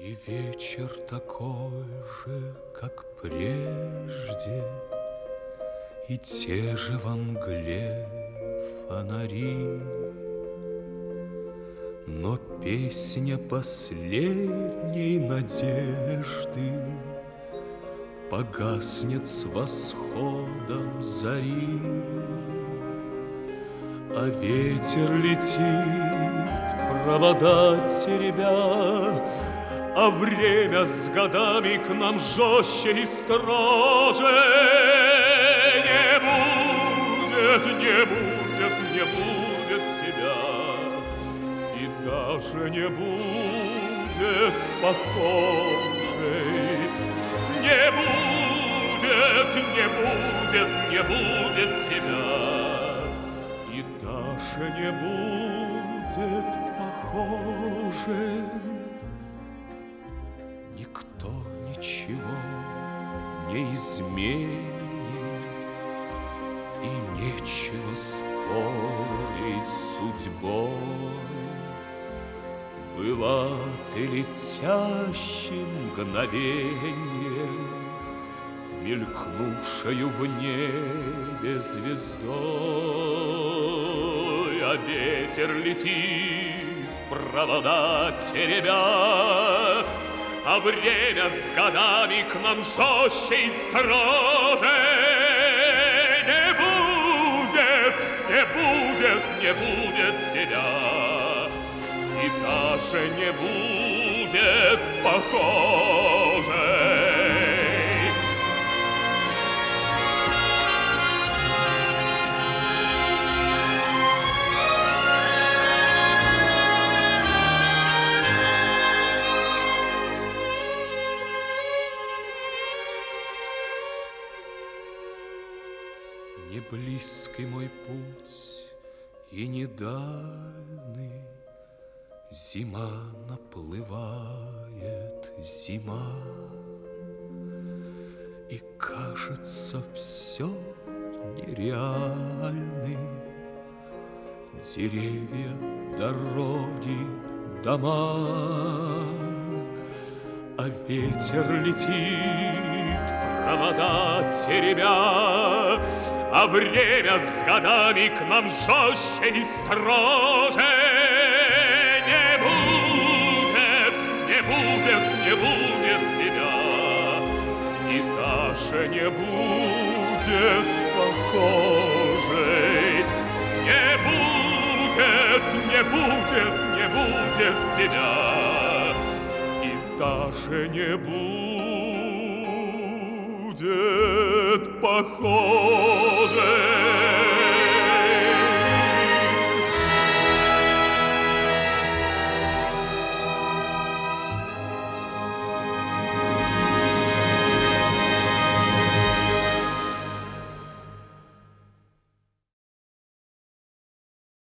И вечер такой же, как прежде, и те же во мгле фонари. Но песня последней надежды погаснет с восходом зари. А ветер летит, провода теребя, а время с годами к нам жестче и строже. Не будет, не будет, не будет тебя, и даже не будет похожей. Не будет, не будет, не будет тебя, и даже не будет похожей. Никто ничего не изменит, и нечего спорить с судьбой. Была ты летящим мгновеньем, мелькнувшую в небе звездой. А ветер летит, провода теребя, а время с годами к нам жестче и строже. Не будет, не будет, не будет тебя, и даже не будет похожей. Не близкий мой путь и не дальний, зима наплывает, зима, и кажется все нереальным. Деревья, дороги, дома, а ветер летит, провода теребя, а время с годами к нам жестче и строже. Не будет, не будет, не будет тебя, и даже не будет похожей. Не будет, не будет, не будет тебя, и даже не будет похожей.